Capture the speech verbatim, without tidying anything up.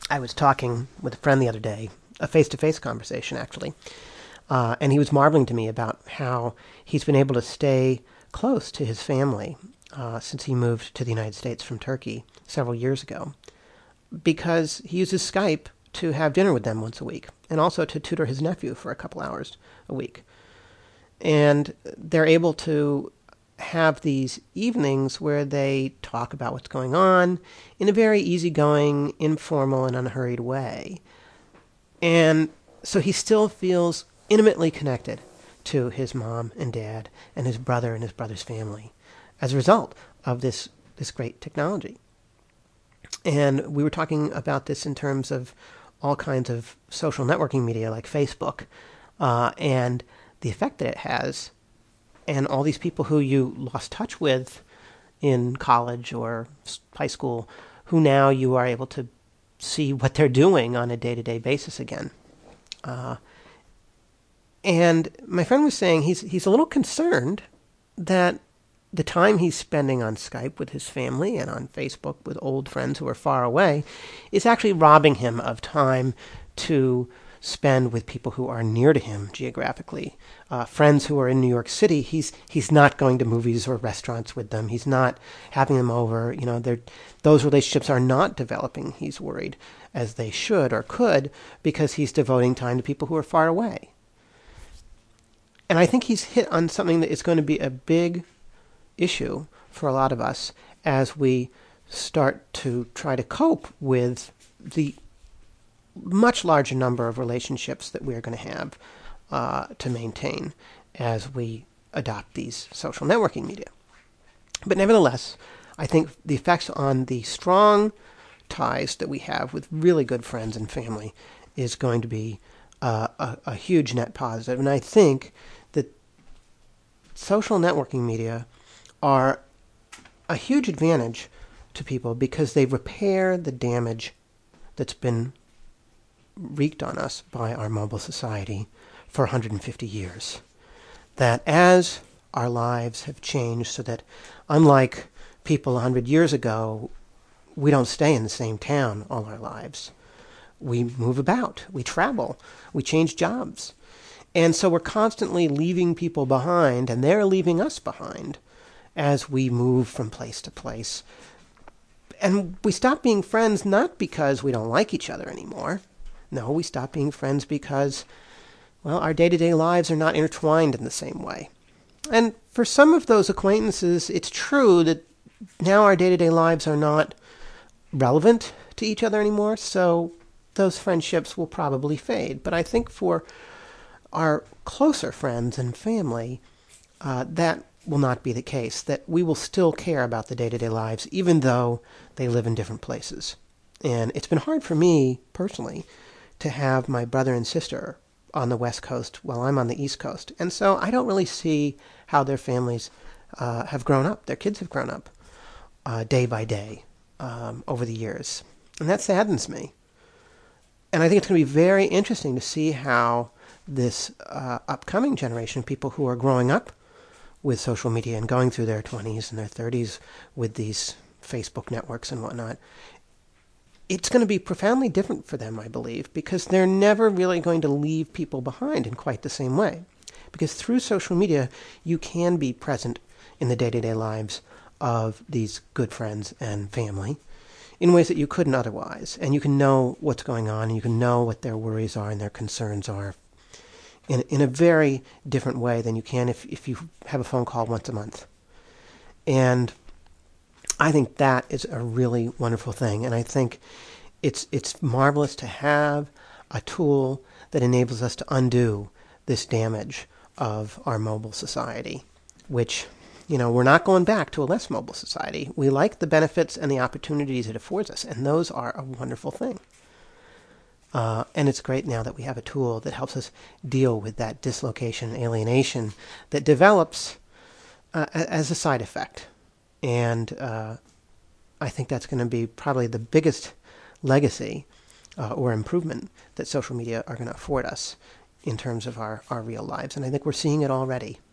I was talking with a friend the other day, a face-to-face conversation actually, uh, and he was marveling to me about how he's been able to stay close to his family uh, since he moved to the United States from Turkey several years ago, because he uses Skype to have dinner with them once a week, and also to tutor his nephew for a couple hours a week. And they're able to have these evenings where they talk about what's going on in a very easygoing, informal, and unhurried way. And so he still feels intimately connected to his mom and dad and his brother and his brother's family as a result of this, this great technology. And we were talking about this in terms of all kinds of social networking media like Facebook uh, and the effect that it has, and all these people who you lost touch with in college or high school, who now you are able to see what they're doing on a day-to-day basis again. Uh, and my friend was saying he's he's a little concerned that the time he's spending on Skype with his family and on Facebook with old friends who are far away is actually robbing him of time to spend with people who are near to him geographically. Uh, friends who are in New York City, he's he's not going to movies or restaurants with them. He's not having them over. You know, they're, those relationships are not developing, he's worried, as they should or could, because he's devoting time to people who are far away. And I think he's hit on something that is going to be a big issue for a lot of us as we start to try to cope with the much larger number of relationships that we're going to have uh, to maintain as we adopt these social networking media. But nevertheless, I think the effects on the strong ties that we have with really good friends and family is going to be uh, a, a huge net positive. And I think that social networking media are a huge advantage to people because they repair the damage that's been wreaked on us by our mobile society for one hundred fifty years. That as our lives have changed so that unlike people one hundred years ago, we don't stay in the same town all our lives. We move about, we travel, we change jobs. And so we're constantly leaving people behind, and they're leaving us behind as we move from place to place. And we stop being friends not because we don't like each other anymore. No, we stop being friends because, well, our day-to-day lives are not intertwined in the same way. And for some of those acquaintances, it's true that now our day-to-day lives are not relevant to each other anymore, so those friendships will probably fade. But I think for our closer friends and family, uh, that will not be the case, that we will still care about the day-to-day lives, even though they live in different places. And it's been hard for me, personally, to have my brother and sister on the West Coast while I'm on the East Coast. And so I don't really see how their families uh, have grown up, their kids have grown up uh, day by day um, over the years. And that saddens me. And I think it's going to be very interesting to see how this uh, upcoming generation of people who are growing up with social media and going through their twenties and their thirties with these Facebook networks and whatnot, it's going to be profoundly different for them, I believe, because they're never really going to leave people behind in quite the same way. Because through social media, you can be present in the day-to-day lives of these good friends and family in ways that you couldn't otherwise. And you can know what's going on, and you can know what their worries are and their concerns are in, in a very different way than you can if, if you have a phone call once a month. And I think that is a really wonderful thing, and I think it's it's marvelous to have a tool that enables us to undo this damage of our mobile society, which, you know, we're not going back to a less mobile society. We like the benefits and the opportunities it affords us, and those are a wonderful thing. Uh, and it's great now that we have a tool that helps us deal with that dislocation and alienation that develops uh, as a side effect. And uh, I think that's going to be probably the biggest legacy uh, or improvement that social media are going to afford us in terms of our, our real lives. And I think we're seeing it already.